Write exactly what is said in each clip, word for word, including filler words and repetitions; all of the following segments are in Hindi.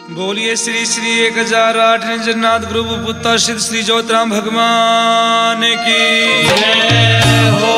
बोलिए श्री श्री एक हजार आठ जगन्नाथ गुरु पुत्र सिद्ध श्री ज्योतिराम भगवान की जय हो।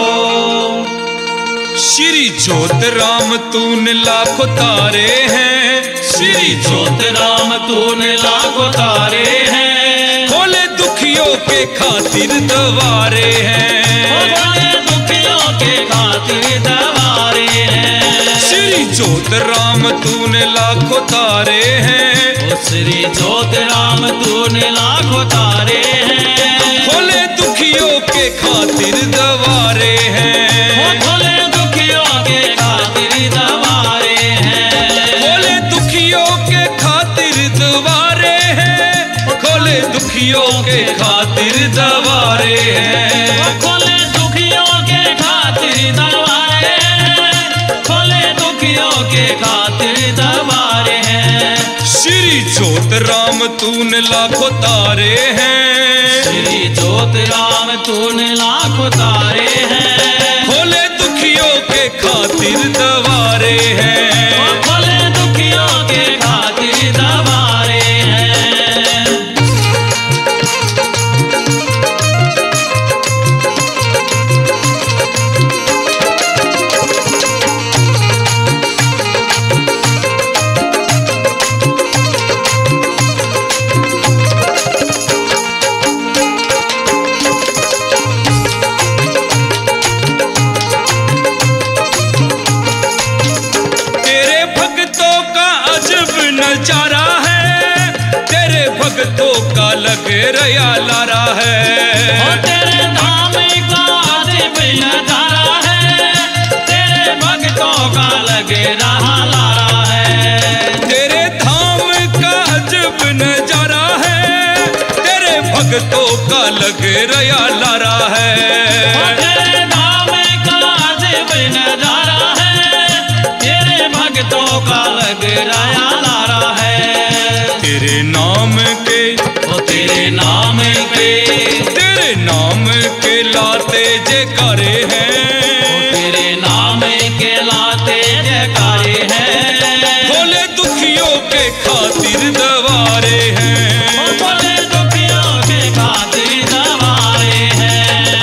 श्री ज्योतिराम तूने लाखों तारे हैं, श्री ज्योतिराम तूने लाखों तारे हैं, खोले दुखियों के खातिर दवारे हैं, खोले दुखियों के खातिर दवारे हैं। श्री ज्योतिराम तूने लाखों तारे हैं, श्री ज्योतिराम तूने लाखों तारे हैं, खोले दुखियों के खातिर दवारे हैं, खोले दुखियों के खातिर दवारे हैं, खोले दुखियों के खातिर दवारे हैं, खोले दुखियों के खातिर दवारे हैं, खोले दुखियों के खातिर दवारे हैं, खोले दुखियों के खातिर दवारे हैं। श्री ज्योतिराम तूने लाखों तारे हैं, श्री ज्योतिराम तूने लाखों तारे हैं, खोले दुखियों के खातिर दवारे हैं, खोले दुखियों के खातिर दवारे हैं। नजारा है तेरे भक्तों का लगे रया लारा है, ओ तेरे धाम का अजब नजारा है, तेरे भक्तों का लगे रहा लारा है, तेरे धाम का अजब नजारा है, तेरे भक्तों का लगे रया लारा है, ओ तेरे धाम का अजब नजारा है, तेरे भक्तों का लगे रया लारा है। तेरे नाम के ओ तेरे नाम के तेरे नाम के लाते जयकारे हैं, ओ तेरे नाम के लाते जयकारे हैं, खोले दुखियों के खातिर दवारे हैं, ओ खोले दुखियों के खातिर दवारे हैं।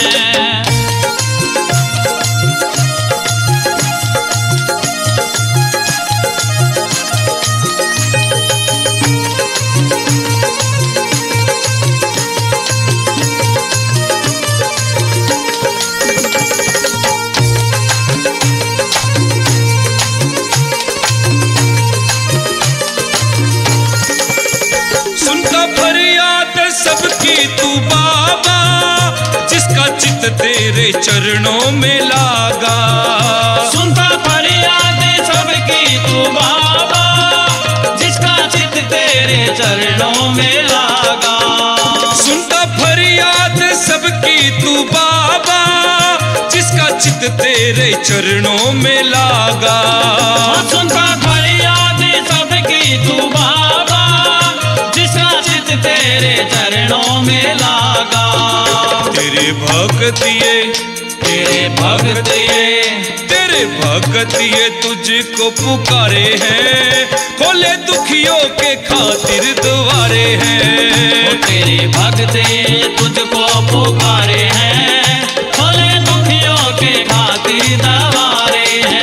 सबकी तू बाबा जिसका चित तेरे चरणों में लागा, सुनता फरियाद सबकी तू बाबा जिसका चित तेरे चरणों में लागा, सुनता फरियाद सबकी तू बाबा जिसका चित तेरे चरणों में लागा, सुनता फरियाद सबकी तू बाबा जिसका चित तेरे चरणों में लागा। तेरे भक्तिये तेरे भक्तिये तेरे भक्तिये तुझको पुकारे हैं, खोले दुखियों के खातिर द्वारे हैं, ओ तेरे भक्तिये तुझको पुकारे हैं, खोले दुखियों के खातिर दवारे हैं।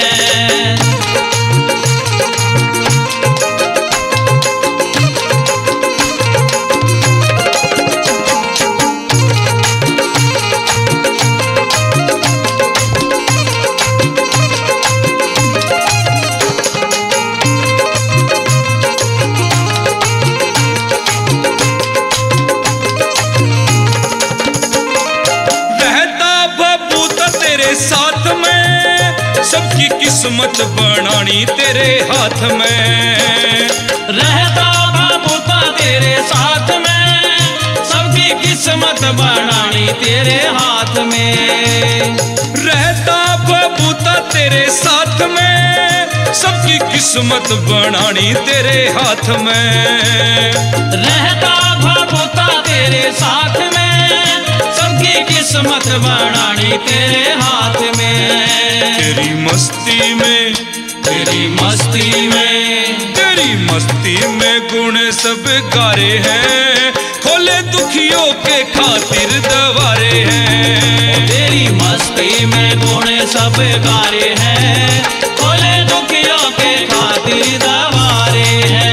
साथ में सबकी किस्मत बनानी तेरे हाथ में, रहता बाबूता तेरे साथ में सबकी किस्मत बनानी तेरे हाथ में, रहता बाबूता तेरे साथ में सबकी किस्मत बनानी तेरे हाथ में, रहता बाबूता तेरे साथ में सबकी किस्मत बनानी तेरे हाथ में। तेरी मस्ती में तेरी मस्ती में, तेरी मस्ती में गुण सब गारे हैं, खोले दुखियों के खातिर दवारे हैं। तेरी मस्ती में गुण सब गारे हैं, खोले दुखियों के खातिर दवारे हैं।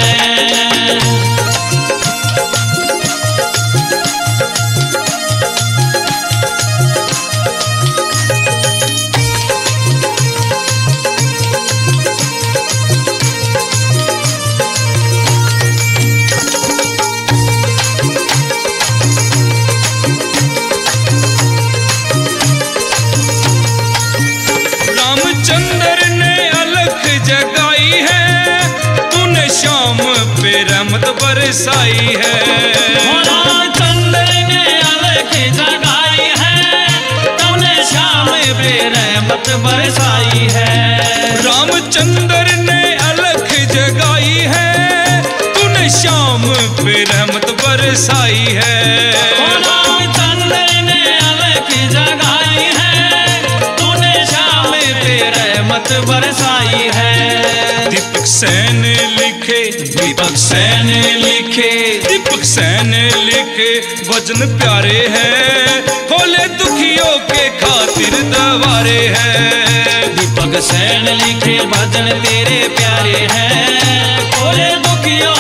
रामचंद्र ने अलख जगाई है, तूने शाम पे रहमत बरसाई है। रामचंद्र ने अलख जगाई है, तूने शाम पे रहमत बरसाई है। रामचंद्र ने अलख जगाई है, तूने शाम पे रहमत बरसाई है। रामचंद्र ने अलख जगाई है, तूने शाम पे रहमत बरसाई है। दीपक सैन लिखे, दीपक सैन लिखे, दीपक सैन लिखे वचन प्यारे हैं, खोले दुखियों के खातिर दवारे हैं। दीपक सैन लिखे भजन तेरे प्यारे हैं, खोले दुखियों